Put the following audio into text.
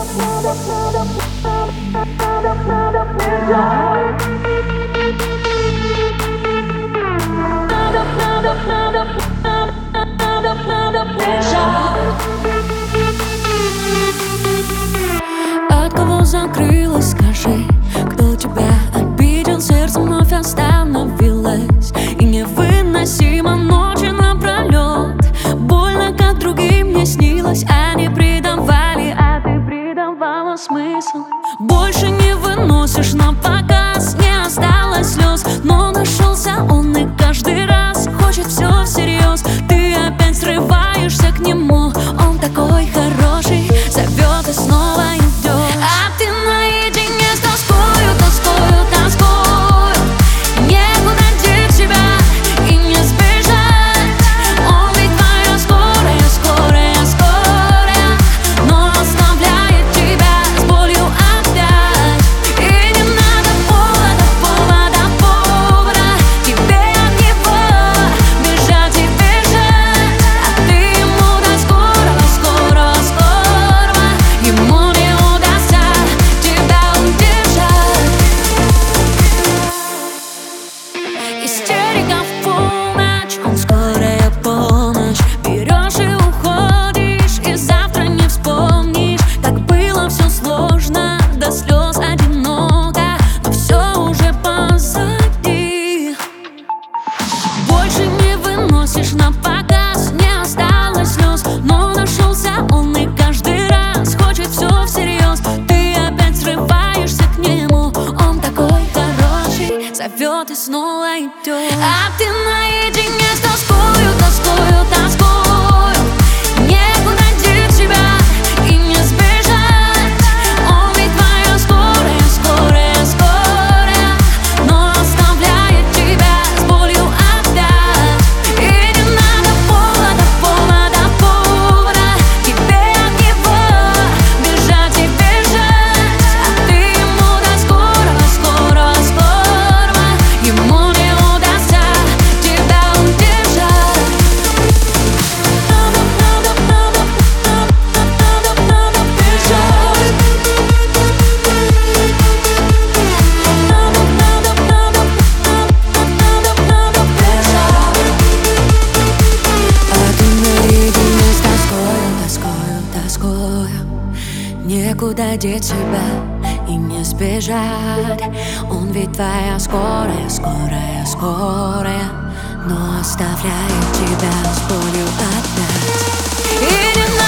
От кого закрылась, скажи, кто тебя обидел, сердце вновь остановилось. И невыносимо ночи напролет, больно, как другим не снилось. Они предавали, а ты придавала смысл. Больше не выносишь на показ, не осталось слез, но нашелся он и каждый раз хочет все всерьез. Ты опять срываешься к нему, он такой хороший, зовет и снова идет. А ты наедине с тоскою, тоскою, тоскою. Некуда деть себя и не сбежать. Он ведь твоя скорая, скорая, скорая, но оставляет тебя с болью опять. И не надо повода, повода, повода тебе от него бежать и бежать. А ты ему до скорого, скорого, скорого, ему не удастся тебя удержать. Истерика в полночь, он скорая помощь. Берешь и уходишь, и завтра не вспомнишь, как было все сложно, до слез одиноко, но все уже позади. Больше не выносишь на показ, не осталось слез, но нашелся он и каждый раз хочет все всерьез. Ты опять срываешься к нему, он такой хороший, зовет и снова идет. А ты наедине с тоскою, тоскою, тоскою. Некуда деть себя и не сбежать. Он ведь твоя скорая, скорая, скорая, но оставляет тебя с болью опять. И не надо повода, повода, повода тебе от него бежать и бежать. А ты ему до скорого, скорого, скорого, ему не удастся тебя удержать. А ты наедине с тоскою, тоскою, тоскою. Некуда деть себя и не сбежать. Он ведь твоя скорая, скорая, скорая, но оставляет тебя с болью опять. И не